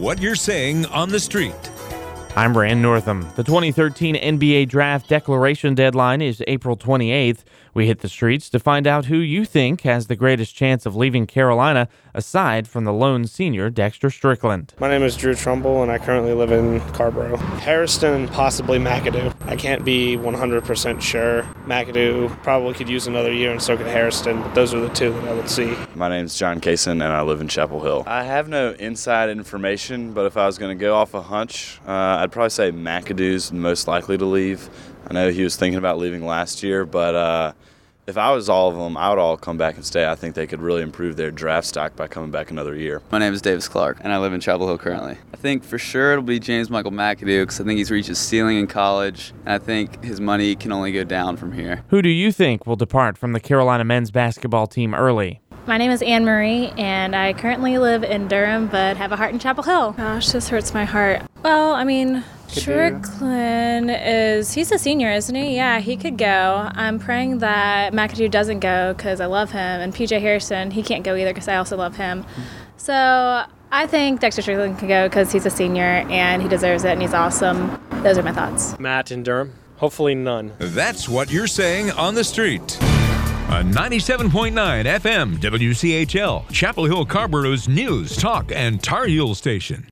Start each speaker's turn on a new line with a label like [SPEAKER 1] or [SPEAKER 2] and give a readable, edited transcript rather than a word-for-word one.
[SPEAKER 1] what you're saying on the street.
[SPEAKER 2] I'm Rand Northam. The 2013 NBA Draft Declaration deadline is April 28th. We hit the streets to find out who you think has the greatest chance of leaving Carolina, aside from the lone senior Dexter Strickland.
[SPEAKER 3] My name is Drew Trumbull, and I currently live in Carborough. Harrison and possibly McAdoo. I can't be 100% sure. McAdoo probably could use another year, and so could Harrison, but those are the two that I would see.
[SPEAKER 4] My name is John Kaysen, and I live in Chapel Hill. I have no inside information, but if I was going to go off a hunch, I'd probably say McAdoo's most likely to leave. I know he was thinking about leaving last year, but if I was all of them, I would all come back and stay. I think they could really improve their draft stock by coming back another year.
[SPEAKER 5] My name is Davis Clark, and I live in Chapel Hill currently. I think for sure it'll be James Michael McAdoo, because I think he's reached his ceiling in college, and I think his money can only go down from here.
[SPEAKER 2] Who do you think will depart from the Carolina men's basketball team early?
[SPEAKER 6] My name is Anne Marie, and I currently live in Durham, but have a heart in Chapel Hill. Gosh, this hurts my heart. Well, I mean, Strickland he's a senior, isn't he? Yeah, he could go. I'm praying that McAdoo doesn't go because I love him, and PJ Harrison, he can't go either because I also love him. So I think Dexter Strickland can go because he's a senior, and he deserves it, and he's awesome. Those are my thoughts.
[SPEAKER 3] Matt in Durham. Hopefully none.
[SPEAKER 1] That's what you're saying on the street. On 97.9 FM, WCHL, Chapel Hill Carborough's news, talk, and Tar Heel station.